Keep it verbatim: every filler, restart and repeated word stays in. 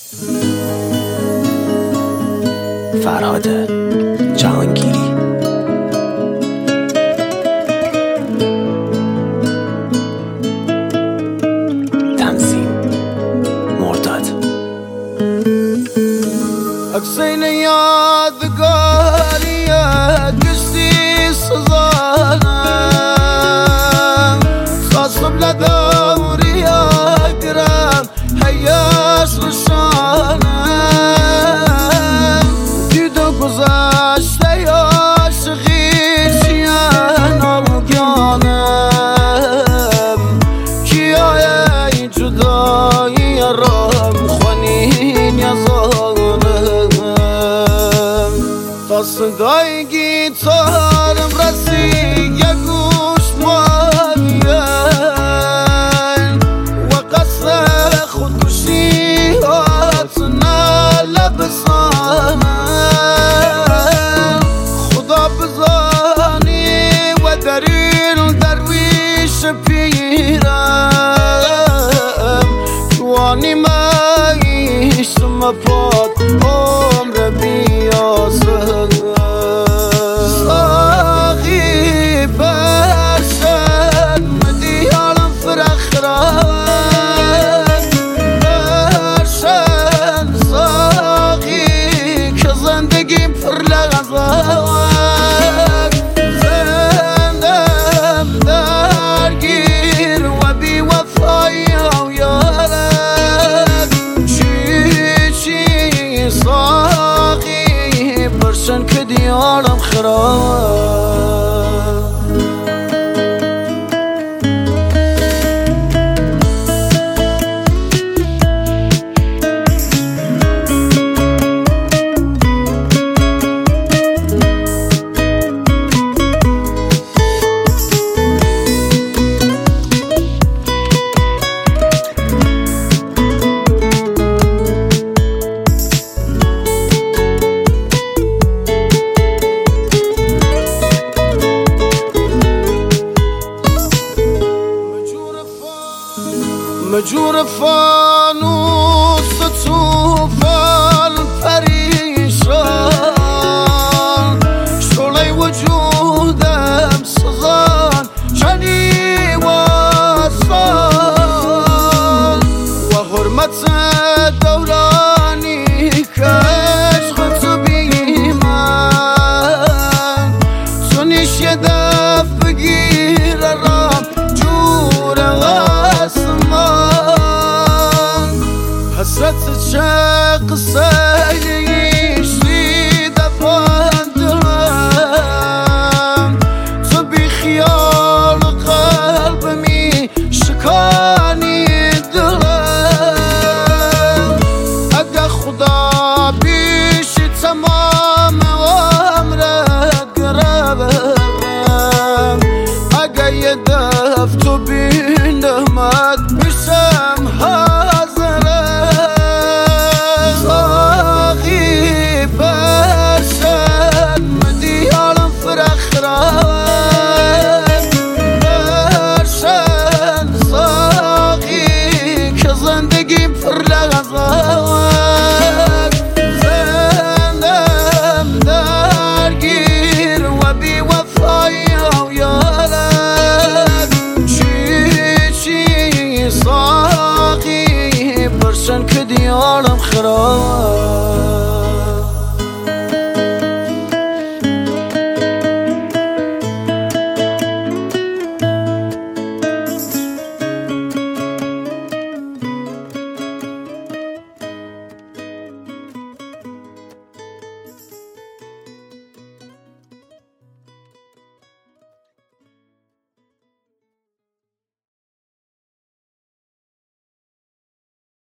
فرهاد جهانگیری. تنظیم مرداد. اکسین یادگاریه گشتی سزانم ساسم لدوری اگرم حیاس رشانم دیدو گذشته عاشقی چیان آگانم کیای جدایی رام خونین یزانم تا صدای گیتارم رسید یه گوش مانیم و قصد خودکشی هاتنا لبسانم خدا بزانی و دریل درویش پیرم جوانی مایشم پاد عمر بیاسم ساقی برشن مدیالم فرخرم برشن ساقی که زندگیم پر لغزم زندم درگیر و بی وفایی و یارم چی چی ساقی برشن که دیارم خراب. مجور فانوس طوفان پریشان شعله وجودم سزان چنی واسان و حرمت دورانی کشق تو بیمن تو نیش یه دف بگیر رام جور حسرت چه قصه ایشتی دفان دلم تو بی خیال قلبمی شکانی دلم اگه خدا بیشی تمام عمرت گربم اگه یه دف تو بینمت میشم که دیارم خراب.